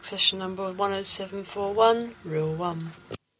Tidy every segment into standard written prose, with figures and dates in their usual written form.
session number 10741, Reel 1.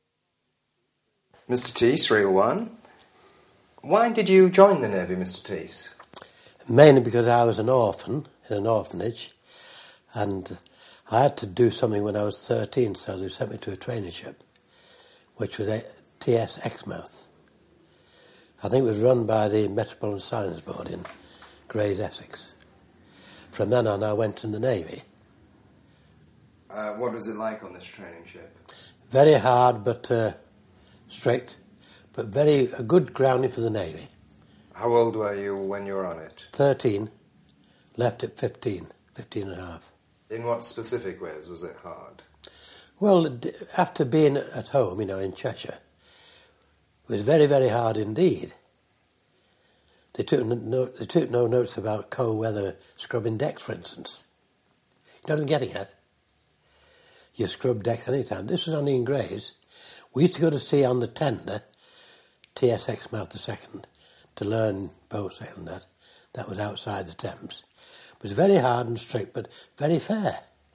Mr. Teese, Reel 1. Why did you join the Navy, Mr. Teese? Mainly because I was an orphan in an orphanage, and I had to do something when I was 13, so they sent me to a traineeship, which was a TS Exmouth. I think it was run by the Metropolitan Science Board in Grays, Essex. From then on, I went in the Navy. What was it like on this training ship? Very hard, but strict, but a good grounding for the Navy. How old were you when you were on it? 13, left at 15 and a half. In what specific ways was it hard? Well, after being at home, in Cheshire, it was very, very hard indeed. They took no notes about cold weather scrubbing decks, for instance. You know what I'm getting at? You scrub decks any time. This was only in Grays. We used to go to sea on the tender, TS Exmouth II, to learn boat sailing that. That was outside the Thames. It was very hard and strict, but very fair.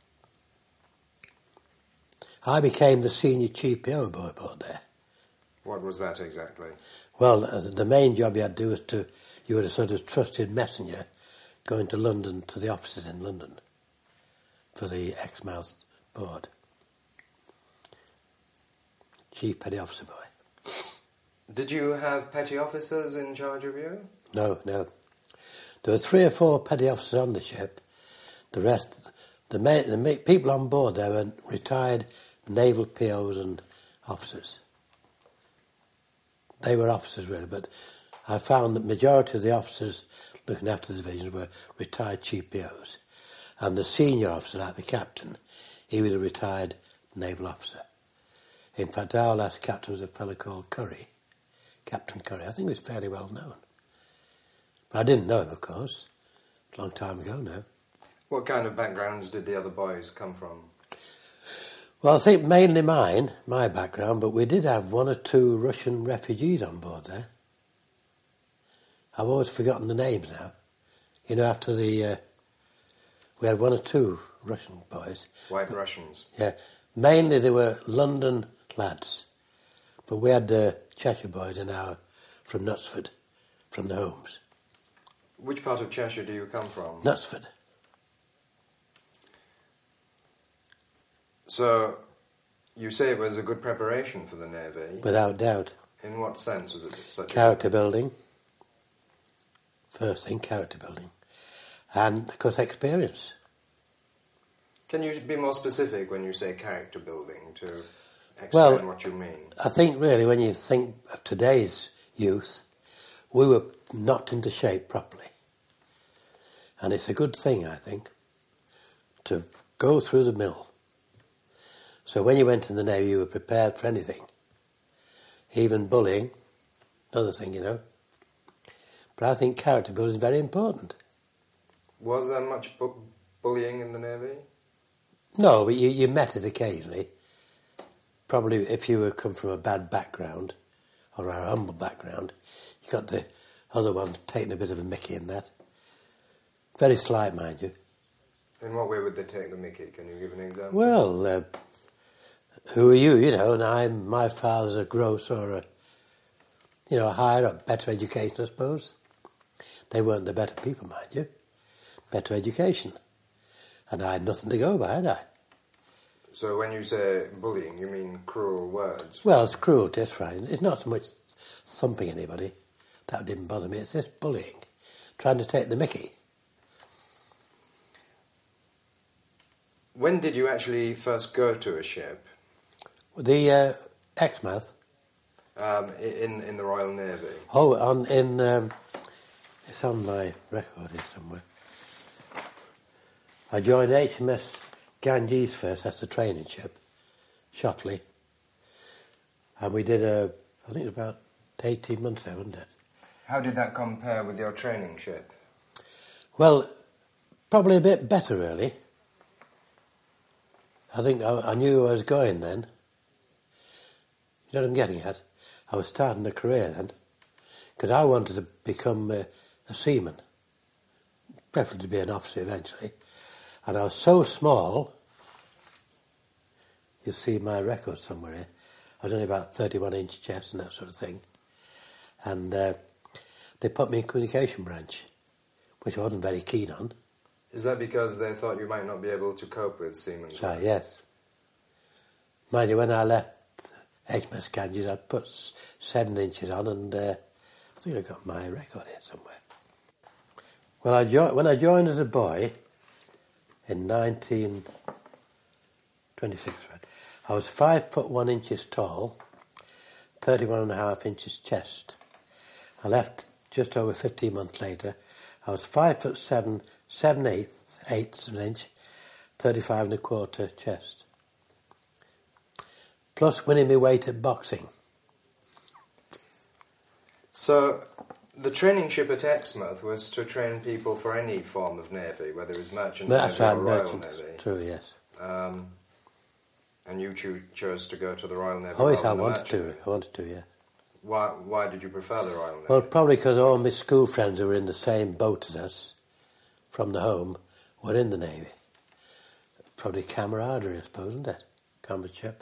I became the senior chief PO aboard there. What was that exactly? Well, the main job you had to do was you were a sort of trusted messenger going to London, to the offices in London, for the Exmouth board. Chief Petty Officer boy. Did you have petty officers in charge of you? No. There were 3 or 4 petty officers on the ship. The rest, the people on board there were retired naval POs and officers. They were officers really, but I found that the majority of the officers looking after the divisions were retired chief POs. And the senior officer, like the captain, he was a retired naval officer. In fact, our last captain was a fellow called Curry, Captain Curry. I think he was fairly well known. But I didn't know him, of course. A long time ago now. What kind of backgrounds did the other boys come from? Well, I think mainly my background, but we did have 1 or 2 Russian refugees on board there. I've always forgotten the names now. After we had 1 or 2 Russian boys. White Russians? Yeah. Mainly they were London lads. But we had Cheshire boys from Knutsford, from the homes. Which part of Cheshire do you come from? Knutsford. So, you say it was a good preparation for the Navy? Without doubt. In what sense was it such Character building. First thing, character building. And, of course, experience. Can you be more specific when you say character building to explain what you mean? I think really when you think of today's youth, we were knocked into shape properly. And it's a good thing, I think, to go through the mill. So when you went in the Navy, you were prepared for anything. Even bullying, another thing, But I think character building is very important. Was there much bullying in the Navy? No, but you met it occasionally. Probably if you come from a bad background, or a humble background, you got the other one taking a bit of a mickey in that. Very slight, mind you. In what way would they take the mickey? Can you give an example? Well, who are you, and my father's a gross or a higher up, better education, I suppose. They weren't the better people, mind you. Better education. And I had nothing to go by, had I? So when you say bullying, you mean cruel words? Well, it's cruelty, that's right. It's not so much thumping anybody. That didn't bother me. It's just bullying. Trying to take the mickey. When did you actually first go to a ship? The Exmouth. In the Royal Navy? Oh, it's on my record here somewhere. I joined HMS Ganges first, that's the training ship, Shotley. And we did I think about 18 months there, wasn't it? How did that compare with your training ship? Well, probably a bit better, really. I think I knew I was going then. You know what I'm getting at? I was starting a career then, because I wanted to become a seaman, preferably to be an officer eventually. And I was so small, you'll see my record somewhere here. I was only about 31-inch chest and that sort of thing. And they put me in communication branch, which I wasn't very keen on. Is that because they thought you might not be able to cope with seaman? So, yes. Mind you, when I left HMS Ganges, I'd put 7 inches on, and I think I got my record here somewhere. Well, when I joined as a boy in 1926, I was 5 foot 1 inches tall, 31.5 inches chest. I left just over 15 months later. I was 5 foot 7/8 of an inch, 35.25 chest. Plus winning my weight at boxing. So, the training ship at Exmouth was to train people for any form of navy, whether it was merchant navy or Royal Navy. True, yes. And you chose to go to the Royal Navy. Oh, yes, I wanted to, yeah. Why did you prefer the Royal Navy? Well, probably because all my school friends who were in the same boat as us, from the home, were in the Navy. Probably camaraderie, I suppose, isn't it? Comradeship.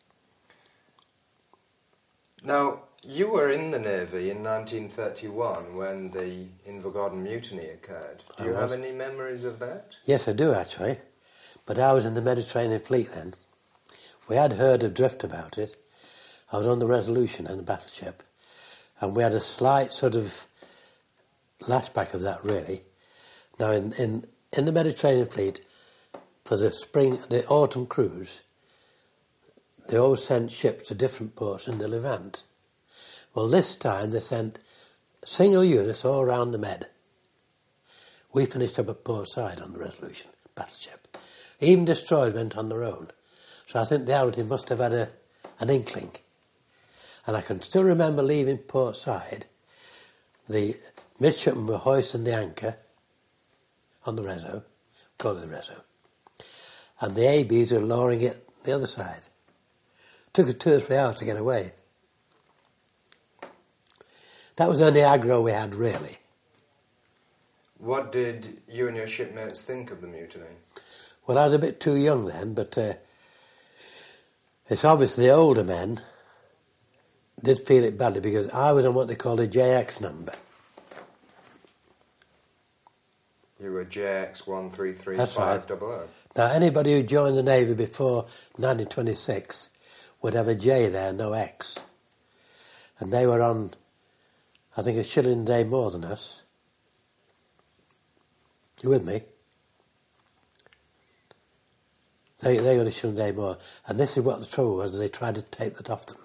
Now, you were in the Navy in 1931 when the Invergordon Mutiny occurred. Do you have any memories of that? Yes, I do, actually. But I was in the Mediterranean Fleet then. We had heard of drift about it. I was on the Resolution in the battleship, and we had a slight sort of lashback of that, really. Now, in the Mediterranean Fleet, for the autumn cruise, they always sent ships to different ports in the Levant. Well, this time they sent single units all around the Med. We finished up at Port Said on the Resolution battleship. Even destroyers went on their own. So I think the Admiralty must have had an inkling. And I can still remember leaving Port Said. The midshipmen were hoisting the anchor on the Reso, call it the Reso, and the ABs were lowering it the other side. Took us 2 or 3 hours to get away. That was the only aggro we had, really. What did you and your shipmates think of the mutiny? Well, I was a bit too young then, but it's obvious the older men did feel it badly because I was on what they called a JX number. You were JX133500. That's right. Now, anybody who joined the Navy before 1926 would have a J there, no X. And they were on, I think, a shilling a day more than us. You with me? They got a shilling a day more. And this is what the trouble was, they tried to take that off them.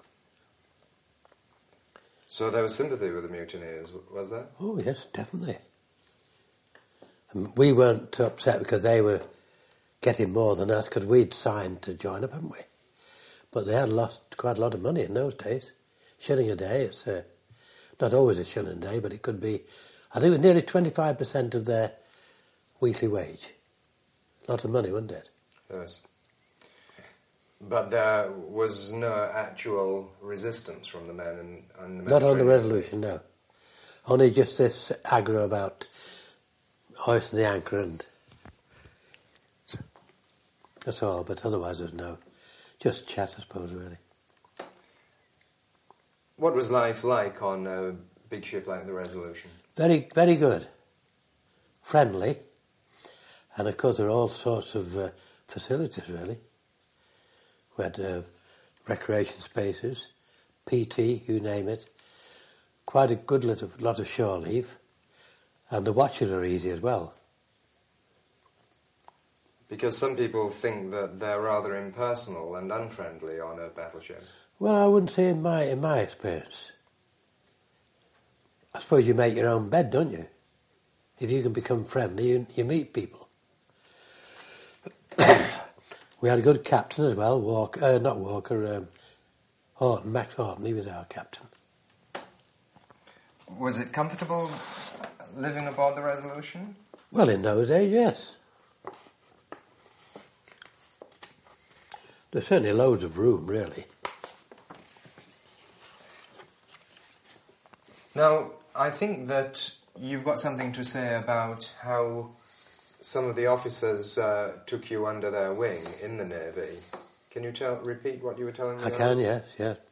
So there was sympathy with the mutineers, was there? Oh, yes, definitely. And we weren't upset because they were getting more than us because we'd signed to join up, hadn't we? But they had lost quite a lot of money in those days. Shilling a day, it's not always a shilling a day, but it could be, I think it was nearly 25% of their weekly wage. A lot of money, wasn't it? Yes. But there was no actual resistance from the men on the Not on the Resolution, no. Only just this aggro about hoisting the anchor and that's all, but otherwise there's no, just chat, I suppose, really. What was life like on a big ship like the Resolution? Very, very good. Friendly. And of course there are all sorts of facilities, really. We had recreation spaces, PT, you name it. Quite a good lot of shore leave. And the watches are easy as well. Because some people think that they're rather impersonal and unfriendly on a battleship. Well, I wouldn't say in my experience. I suppose you make your own bed, don't you? If you can become friendly, you meet people. We had a good captain as well, Horton, Max Horton, he was our captain. Was it comfortable living aboard the Resolution? Well, in those days, yes. There's certainly loads of room, really. Now, I think that you've got something to say about how some of the officers took you under their wing in the Navy. Can you repeat what you were telling me? I can, yes.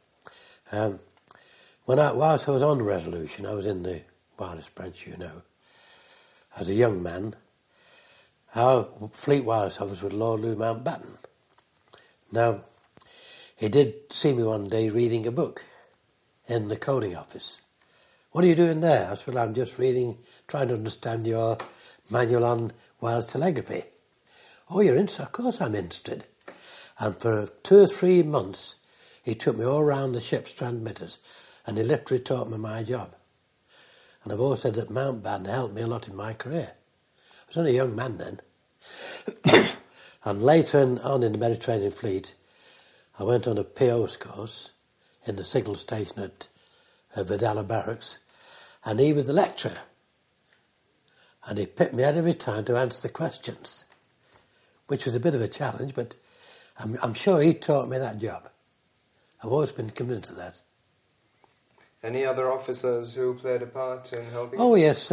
Whilst I was on the Resolution, I was in the wireless branch, as a young man. Our Fleet Wireless officer was Lord Lou Mountbatten. Now, he did see me one day reading a book in the coding office. What are you doing there? I said, well, I'm just reading, trying to understand your manual on wireless telegraphy. Oh, you're interested? Of course I'm interested. And for 2 or 3 months, he took me all around the ship's transmitters, and he literally taught me my job. And I've always said that Mountbatten helped me a lot in my career. I was only a young man then. And later on in the Mediterranean Fleet, I went on a PO's course in the signal station at Vidala Barracks, and he was the lecturer. And he picked me out every time to answer the questions, which was a bit of a challenge, but I'm sure he taught me that job. I've always been convinced of that. Any other officers who played a part in helping? Oh, yes.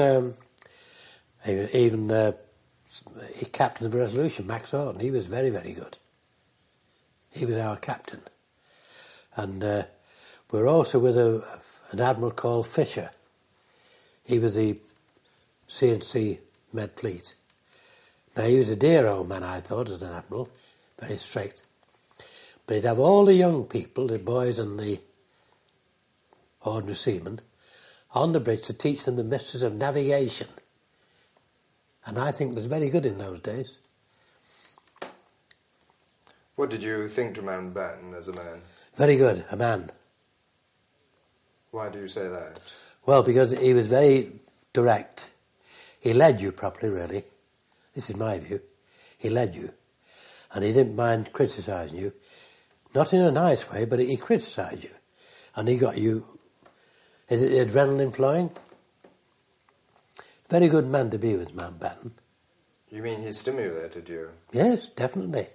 Even captain of the Resolution, Max Orton, he was very, very good. He was our captain. And we were also with an admiral called Fisher. He was the CNC Med Fleet. Now, he was a dear old man, I thought, as an admiral, very strict. But he'd have all the young people, the boys and the ordinary seamen, on the bridge to teach them the mysteries of navigation. And I think it was very good in those days. What did you think to Mountbatten as a man? Very good, a man. Why do you say that? Well, because he was very direct. He led you properly, really. This is my view. He led you. And he didn't mind criticising you. Not in a nice way, but he criticised you. And he got you... Is it the adrenaline flowing? Very good man to be with, Mountbatten. You mean he stimulated you? Yes, definitely.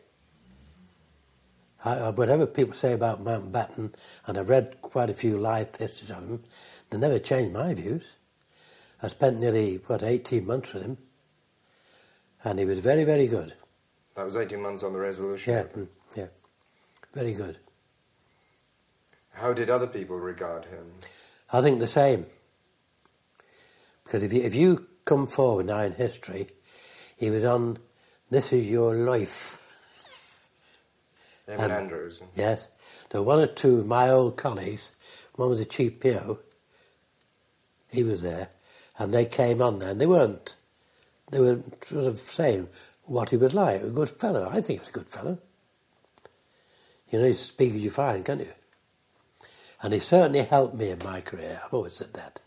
Whatever people say about Mountbatten, and I've read quite a few live histories of him, they never changed my views. I spent nearly, 18 months with him, and he was very, very good. That was 18 months on the Resolution? Yeah, very good. How did other people regard him? I think the same. Because if you come forward now in history, he was on This Is Your Life. Eamon Andrews. Yes. There were one or two of my old colleagues, one was a chief PO, he was there, and they came on there, and they were sort of saying what he was like. A good fellow. I think he was a good fellow. You speak as you find, can't you? And he certainly helped me in my career. I've always said that.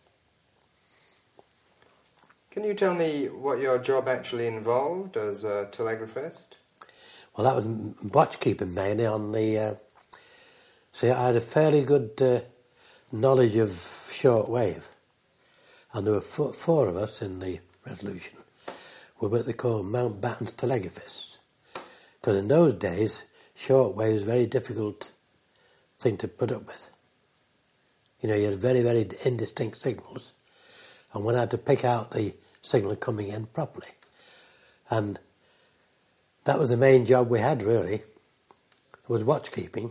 Can you tell me what your job actually involved as a telegraphist? Well, that was watchkeeping mainly on the... see, I had a fairly good knowledge of shortwave. And there were four of us in the Resolution. We were what they call Mountbatten's telegraphists. Because in those days, shortwave was a very difficult thing to put up with. You had very, very indistinct signals. And one had to pick out the signal coming in properly. And that was the main job we had, really. It was watchkeeping.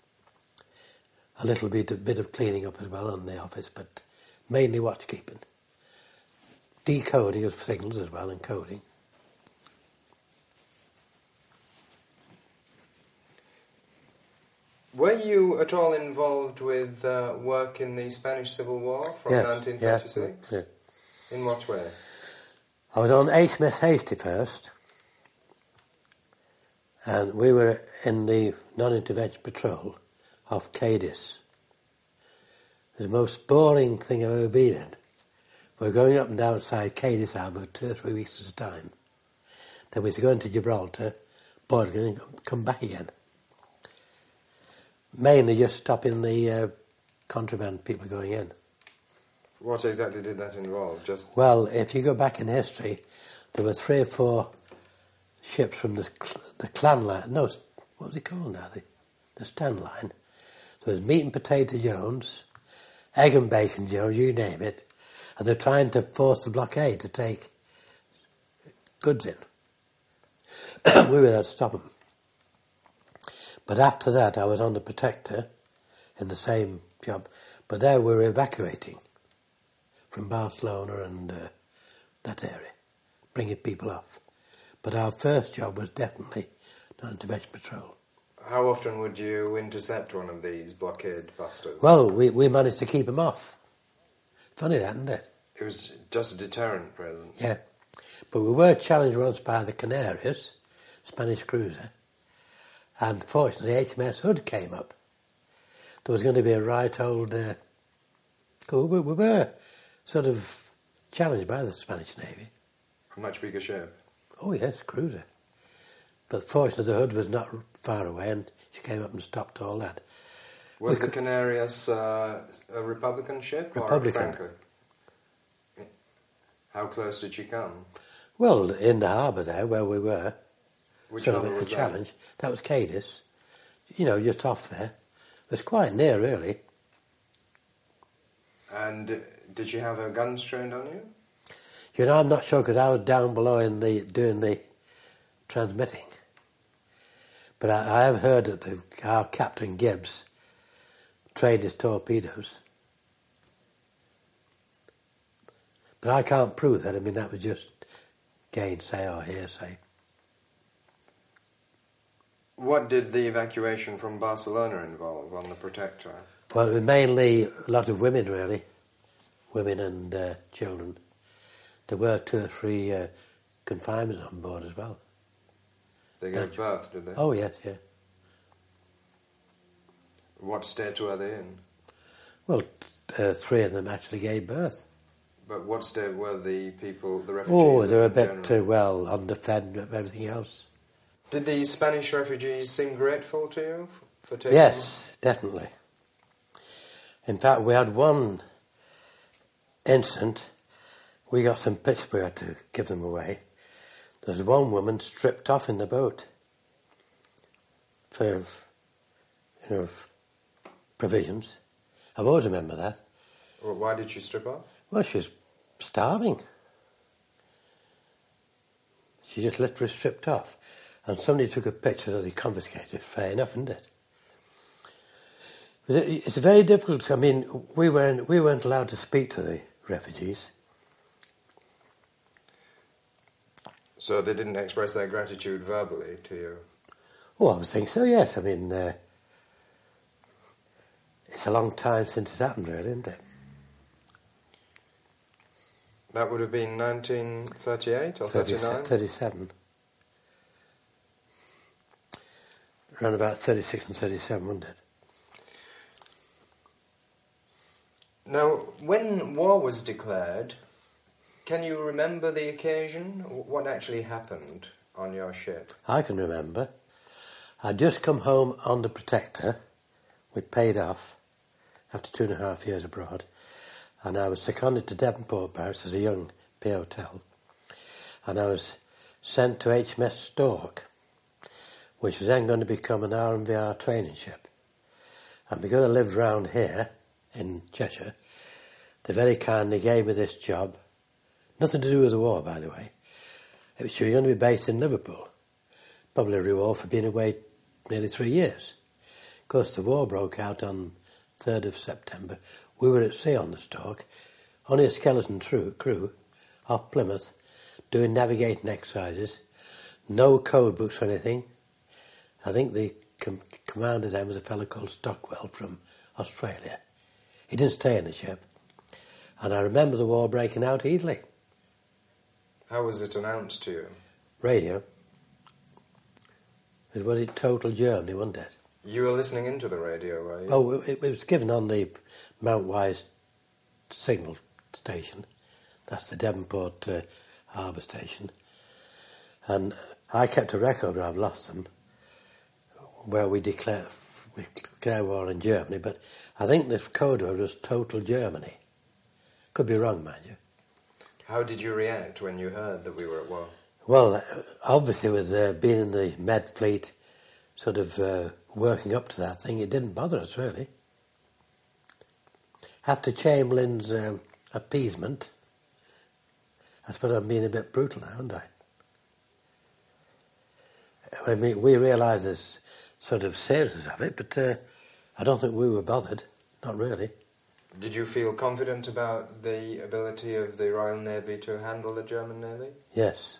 A little bit of cleaning up as well in the office, but mainly watchkeeping. Decoding of signals as well, and coding. Were you at all involved with work in the Spanish Civil War from 1936? Yeah. In what way? I was on HMS Hasty first, and we were in the non-intervention patrol off Cadiz. It was the most boring thing I've ever been in. We were going up and down outside Cadiz Harbour 2 or 3 weeks at a time. Then we used to go into Gibraltar, board again, and come back again. Mainly just stopping the contraband people going in. What exactly did that involve? Well, if you go back in history, there were 3 or 4 ships from the Clan line. No, what was it called now? The Stan line. There was Meat and Potato Jones, Egg and Bacon Jones, you name it, and they're trying to force the blockade to take goods in. We were there to stop them. But after that, I was on the Protector in the same job. But there we were evacuating from Barcelona and that area, bringing people off. But our first job was definitely non-intervention patrol. How often would you intercept one of these blockade busters? Well, we managed to keep them off. Funny that, isn't it? It was just a deterrent presence. Yeah. But we were challenged once by the Canarias, Spanish cruiser, and fortunately HMS Hood came up. There was going to be a right old... we were sort of challenged by the Spanish Navy. A much bigger ship. Oh yes, cruiser. But fortunately the Hood was not far away and she came up and stopped all that. Was the Canarias a Republican ship Republican. or a Franco? How close did she come? Well, in the harbour there where we were, Which sort harbour of a was challenge. That was Cadiz. You know, just off there. It was quite near, really. And did she have her guns trained on you? You know, I'm not sure because I was down below doing the transmitting. But I have heard that our Captain Gibbs trained his torpedoes. But I can't prove that. I mean, that was just gainsay or hearsay. What did the evacuation from Barcelona involve on the Protector? Well, it was mainly a lot of women, really. Women and children. There were 2 or 3 confinements on board as well. They gave birth, did they? Oh, yes, yeah. What state were they in? Well, 3 of them actually gave birth. But what state were the people, the refugees? Oh, they were a in bit, general? underfed and everything else. Did the Spanish refugees seem grateful to you for taking Yes, definitely. In fact, we had one incident. We got some pictures we had to give them away. There was one woman stripped off in the boat for, provisions. I've always remembered that. Well, why did she strip off? Well, she was starving. She just literally stripped off. And somebody took a picture that they confiscated. Fair enough, isn't it? But it's very difficult. I mean, we weren't allowed to speak to the refugees. So they didn't express their gratitude verbally to you? Oh, I would think so, yes. I mean, it's a long time since it's happened, really, isn't it? That would have been 1938 or 39? 37. Around about 36 and 37, wasn't it? Now, when war was declared, can you remember the occasion? What actually happened on your ship? I can remember. I'd just come home on the Protector. We'd paid off after 2.5 years abroad. And I was seconded to Devonport Barracks as a young POTEL. And I was sent to HMS Stork, which was then going to become an RMVR training ship. And because I lived round here, in Cheshire, they very kindly gave me this job. Nothing to do with the war, by the way. It was going to be based in Liverpool. Probably a reward for being away nearly 3 years. Of course, the war broke out on 3rd of September. We were at sea on the Stork, only a skeleton crew, off Plymouth, doing navigating exercises, no code books or anything. I think the commander then was a fellow called Stockwell from Australia. He didn't stay in the ship. And I remember the war breaking out easily. How was it announced to you? Radio. Was it Total Germany, wasn't it? You were listening into the radio, were you? Oh, it was given on the Mount Wise signal station. That's the Devonport harbour station. And I kept a record, I've lost them, where we declare war in Germany, but I think the code word was Total Germany. Could be wrong, mind you. How did you react when you heard that we were at war? Well, obviously with being in the Med Fleet, sort of working up to that thing, it didn't bother us, really. After Chamberlain's appeasement, I suppose I'm being a bit brutal now, aren't I? I mean, we realise sort of seriousness of it, but I don't think we were bothered. Not really. Did you feel confident about the ability of the Royal Navy to handle the German Navy? Yes.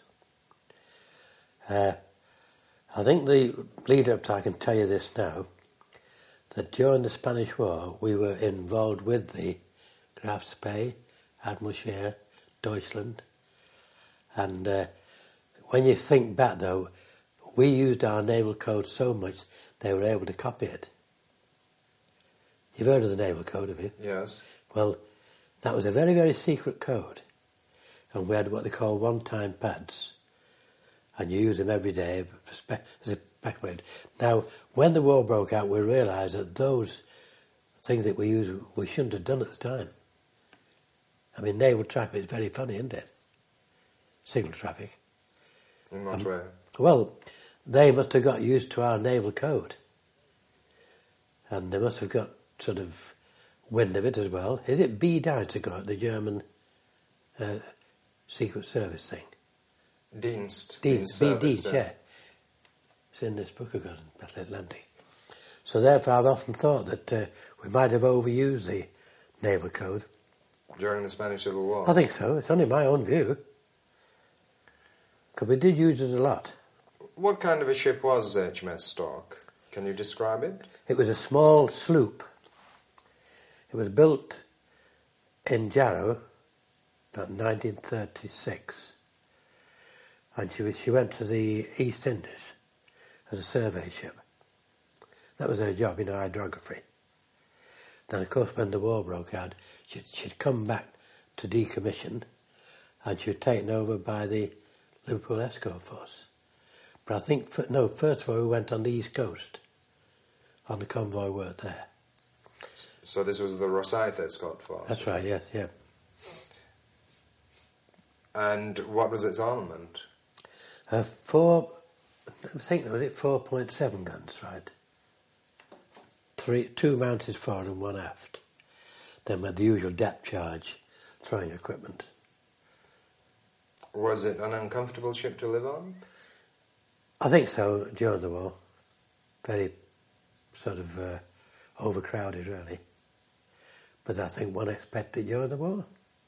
I think the lead up to, I can tell you this now, that during the Spanish War we were involved with the Graf Spee, Admiral Scheer, Deutschland, and when you think back though, we used our naval code so much they were able to copy it. You've heard of the naval code, have you? Yes. Well, that was a very, very secret code, and we had what they call one-time pads, and you use them every day as a background. Now, when the war broke out, we realised that those things that we used, we shouldn't have done at the time. I mean, naval traffic is very funny, isn't it? Signal traffic. In what way? Well, they must have got used to our naval code, and they must have got sort of wind of it as well. Is it B-Dienst, the German Secret Service thing? Dienst. B-Dienst, yeah. It's in this book I've got in Battle Atlantic. So therefore I've often thought that we might have overused the naval code. During the Spanish Civil War? I think so. It's only my own view. Because we did use it a lot. What kind of a ship was HMS Stork? Can you describe it? It was a small sloop. It was built in Jarrow about 1936. And she went to the East Indies as a survey ship. That was her job, hydrography. Then, of course, when the war broke out, she'd come back to decommission, and she was taken over by the Liverpool Escort Force. But I think, first of all, we went on the East Coast, on the convoy work there. So this was the Rosyth Escort Force? That's right, yes, yeah. And what was its armament? I think, was it 4.7 guns, right? Two mounted forward and one aft. Then we had the usual depth charge, throwing equipment. Was it an uncomfortable ship to live on? I think so, during the war. Very sort of overcrowded, really. But I think one expected during the war.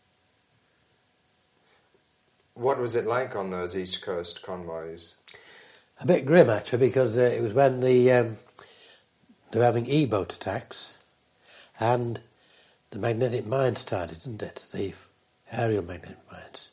What was it like on those East Coast convoys? A bit grim, actually, because it was when they were having E-boat attacks, and the magnetic mines started, didn't it? The aerial magnetic mines.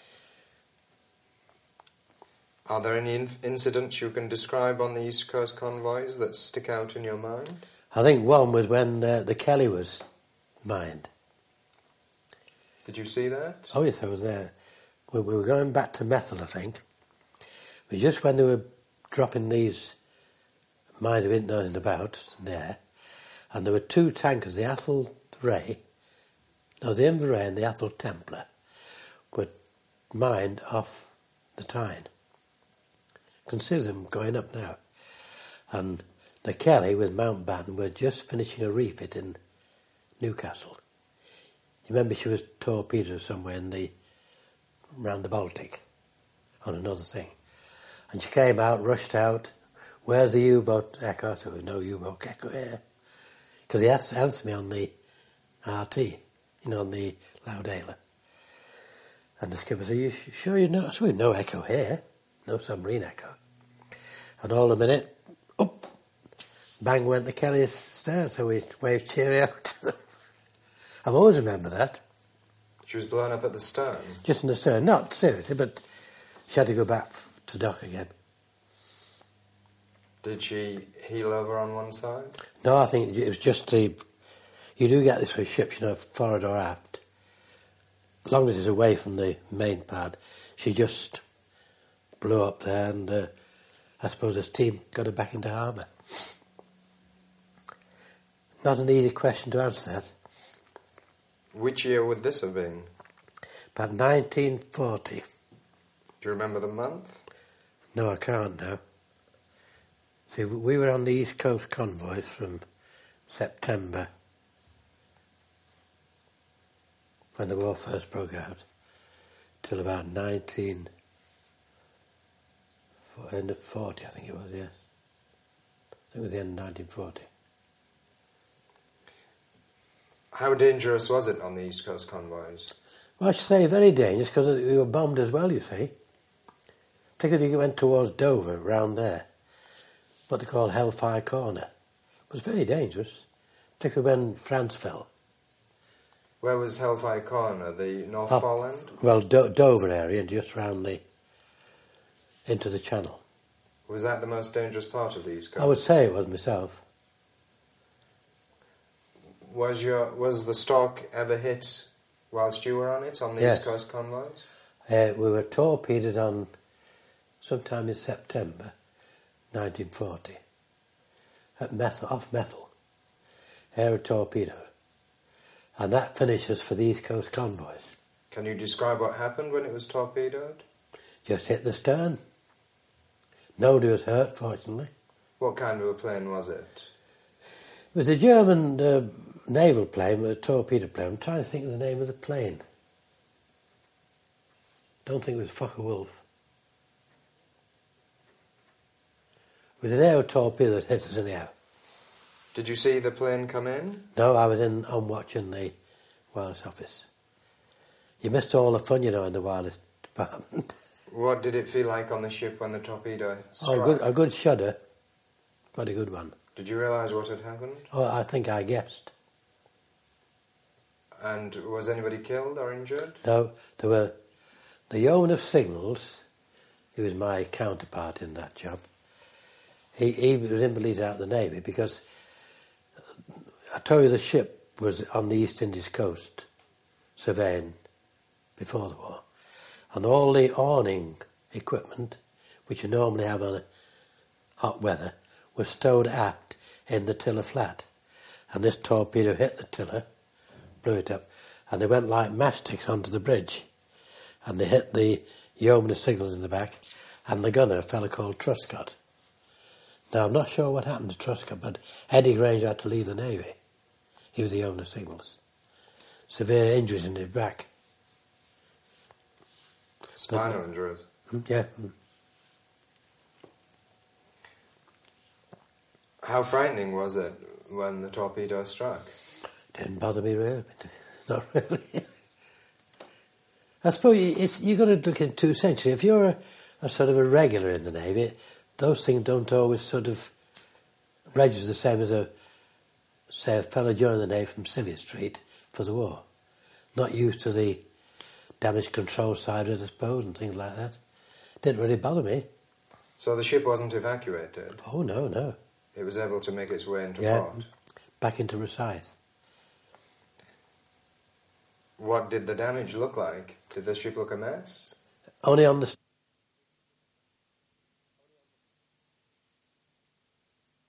Are there any incidents you can describe on the East Coast convoys that stick out in your mind? I think one was when the Kelly was mined. Did you see that? Oh yes, I was there. We were going back to Methil, I think. It was just when they were dropping these mines we didn't know anything about there, and there were two tankers, the Athol Ray, the Inver and the Athol Templar, were mined off the Tyne. Consider them going up now. And the Kelly with Mountbatten were just finishing a refit in Newcastle. You remember she was torpedoed somewhere round the Baltic on another thing. And she came out, rushed out. Where's the U-boat echo? So there was no U-boat echo here. Because he answered me on the RT, on the Loudailer. And the skipper said, you sure you know? I said, no echo here. No submarine echo. And all a minute, up, bang went the Kelly's stern, so we waved cheery out. I've always remembered that. She was blown up at the stern? Just in the stern, not seriously, but she had to go back to dock again. Did she heel over on one side? No, I think it was just you do get this with ships, forward or aft. As long as it's away from the main pad, she just blew up there, and I suppose the steam got her back into harbour. Not an easy question to answer that. Which year would this have been? About 1940. Do you remember the month? No, I can't now. See, we were on the East Coast convoys from September, when the war first broke out, till about 1940, I think it was, yes. think it was the end of 1940. How dangerous was it on the East Coast convoys? Well, I should say very dangerous because we were bombed as well, you see. Particularly if you went towards Dover, round there. What they call Hellfire Corner. It was very dangerous, particularly when France fell. Where was Hellfire Corner? The North Foreland? Well, Dover area, just round into the channel. Was that the most dangerous part of the East Coast? I would say it was myself. Was the Stork ever hit whilst you were on it, on the Yes. East Coast convoys? We were torpedoed on sometime in September 1940 at off Methil. Air torpedo. And that finishes for the East Coast convoys. Can you describe what happened when it was torpedoed? Just hit the stern. Nobody was hurt, fortunately. What kind of a plane was it? It was a German naval plane, a torpedo plane. I'm trying to think of the name of the plane. Don't think it was Focke-Wulf. It was an air torpedo that hit us anyhow. Did you see the plane come in? No, I was on watch in the wireless office. You missed all the fun, you know, in the wireless department. What did it feel like on the ship when the torpedo struck? Oh, a good shudder. Quite a good one. Did you realise what had happened? Oh, I think I guessed. And was anybody killed or injured? No, there were the yeoman of signals, who was my counterpart in that job. He was invalided out of the Navy because I told you the ship was on the East Indies coast, surveying before the war. And all the awning equipment, which you normally have on hot weather, was stowed aft in the tiller flat. And this torpedo hit the tiller, blew it up, and they went like matchsticks onto the bridge. And they hit the yeoman of signals in the back, and the gunner, a fellow called Truscott. Now, I'm not sure what happened to Truscott, but Eddie Granger had to leave the Navy. He was the yeoman of signals. Severe injuries in his back. Spinal injuries? Yeah. How frightening was it when the torpedo struck? Didn't bother me really. Not really. I suppose you've got to look in two centuries. If you're a sort of a regular in the Navy, those things don't always sort of register the same as a fellow joining the Navy from Civvy Street for the war. Not used to the damage control side of it, I suppose, and things like that. Didn't really bother me. So the ship wasn't evacuated? Oh, no. It was able to make its way into Yeah, port? back into Rosyth. What did the damage look like? Did the ship look a mess? Only on the